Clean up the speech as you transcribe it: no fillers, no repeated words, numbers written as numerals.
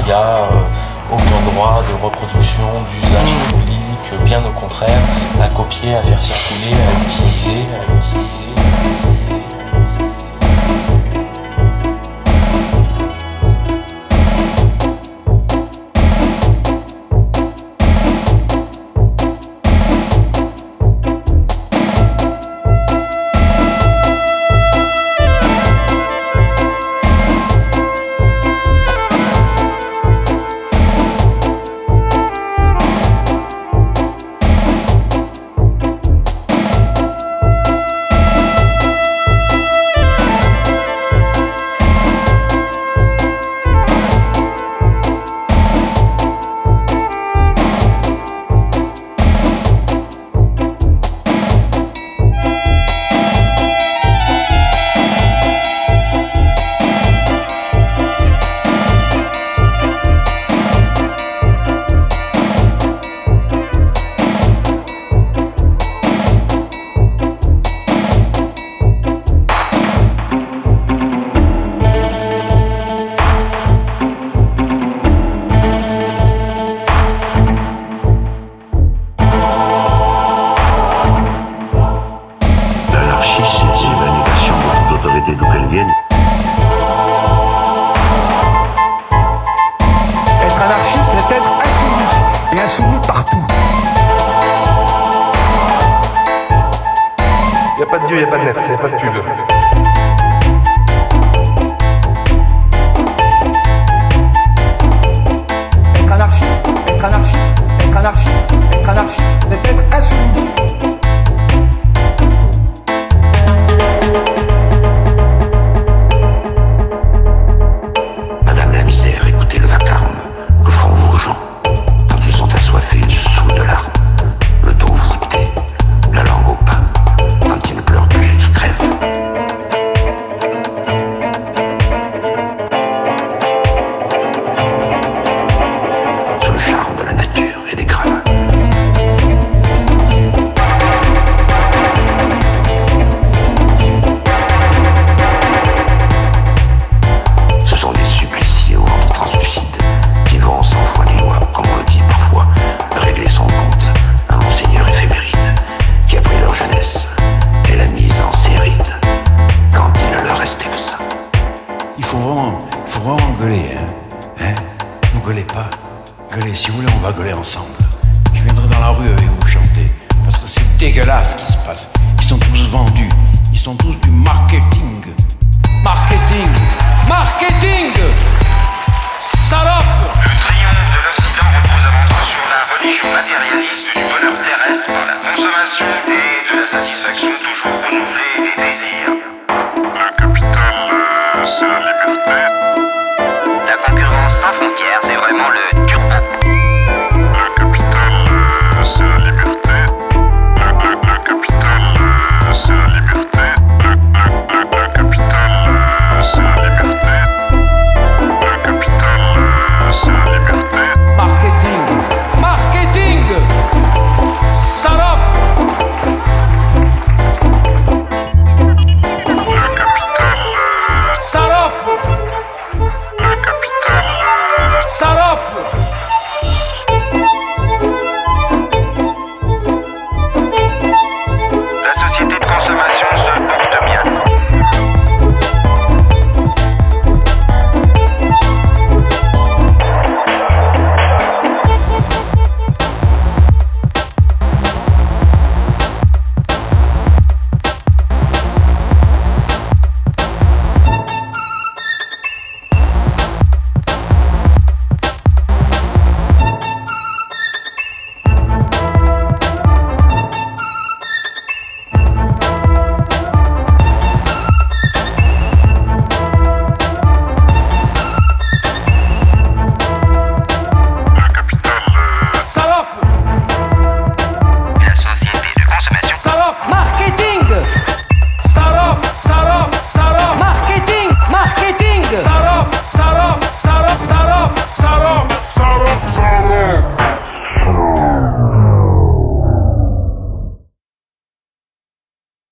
il n'y a aucun droit de reproduction, d'usage public, bien au contraire, à copier, à faire circuler, à utiliser. d'où qu'elles viennent. Être anarchiste, c'est être insoumis, et insoumis partout. Y a pas de Dieu, y a pas de net, y a pas de pub. Être anarchiste, être anarchiste, être anarchiste, être anarchiste, c'est être insoumis. Madame la misère, écoutez le vacarme que font vos gens. Quand ils sont assoiffés, ils se saoulent de larmes. Le dos voûté, la langue au pain. Quand ils ne pleurent plus, ils crèvent. Sous le charme de la nature et des grammes. Ce sont des suppliciés au ventre translucide qui vont sans foi ni loi, comme on le dit parfois, régler son compte à monseigneur éphéméride qui a pris leur jeunesse et l'a mise en séride quand il ne leur restait que ça. Il faut vraiment gueuler, hein. Ne gueulez pas. Gueulez, si vous voulez, on va gueuler ensemble. Je viendrai dans la rue avec vous chanter, parce que c'est dégueulasse ce qui se passe. Ils sont tous vendus, ils sont tous du marketing. Marketing, marketing, salope. Le triomphe de l'Occident repose avant tout sur la religion matérialiste du bonheur terrestre par la consommation et de la satisfaction toujours renouvelée des désirs. Le capital, c'est la liberté. La concurrence sans frontières, c'est